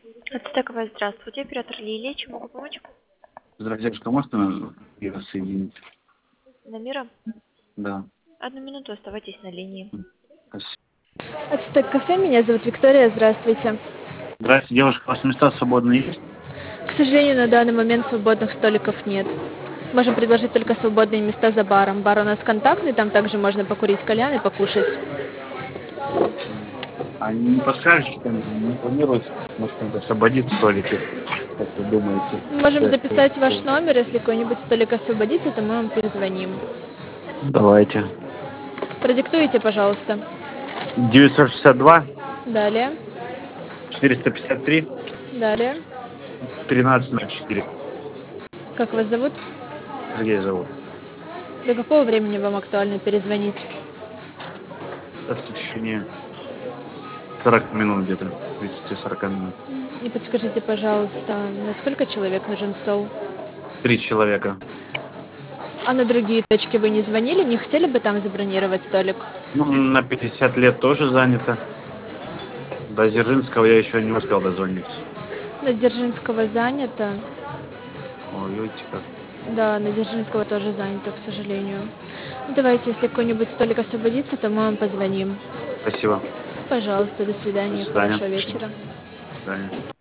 Ацтековая, здравствуйте. Оператор Лилия, чем могу помочь? Здравствуйте, девушка, можно ее соединить? Намира? Да. Одну минуту, оставайтесь на линии. Спасибо. Ацтек кафе, меня зовут Виктория, здравствуйте. Здравствуйте, девушка, у вас места свободные есть? К сожалению, на данный момент свободных столиков нет. Можем предложить только свободные места за баром. Бар у нас контактный, там также можно покурить кальян и покушать. А не подскажете, не планируется, может, как-то освободить столики, как вы думаете? Можем записать ваш номер, если какой-нибудь столик освободится, то мы вам перезвоним. Давайте. Продиктуйте, пожалуйста. 962, Далее, 453, далее. 1304. Как вас зовут? Сергей зовут. До какого времени вам актуально перезвонить? В течение 40 минут где-то, 30-40 минут. И подскажите, пожалуйста, на сколько человек нужен стол? 3 человека. А на другие точки вы не звонили? Не хотели бы там забронировать столик? Ну, на 50 лет тоже занято. До Дзержинского я еще не успел дозвониться. На Дзержинского занято. Ой, видите как. Да, на Дзержинского тоже занято, к сожалению. Ну, давайте, если какой-нибудь столик освободится, то мы вам позвоним. Спасибо. Пожалуйста, до До свидания, свидания. хорошего вечера. До свидания.